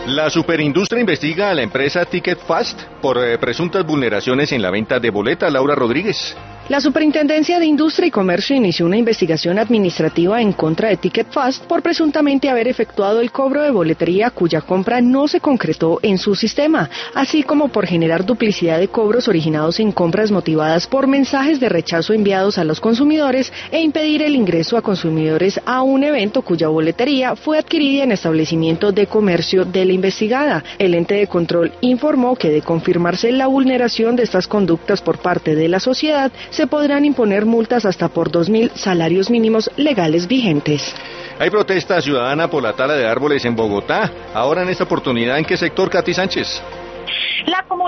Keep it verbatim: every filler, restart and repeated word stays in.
La superindustria investiga a la empresa Ticket Fast por eh, presuntas vulneraciones en la venta de boletas. Laura Rodríguez. La Superintendencia de Industria y Comercio inició una investigación administrativa en contra de Ticket Fast por presuntamente haber efectuado el cobro de boletería cuya compra no se concretó en su sistema, así como por generar duplicidad de cobros originados en compras motivadas por mensajes de rechazo enviados a los consumidores e impedir el ingreso a consumidores a un evento cuya boletería fue adquirida en establecimientos de comercio de la investigada. El ente de control informó que de confirmarse la vulneración de estas conductas por parte de la sociedad, se podrán imponer multas hasta por dos mil salarios mínimos legales vigentes. Hay protesta ciudadana por la tala de árboles en Bogotá. Ahora en esta oportunidad, ¿en qué sector, Katy Sánchez? La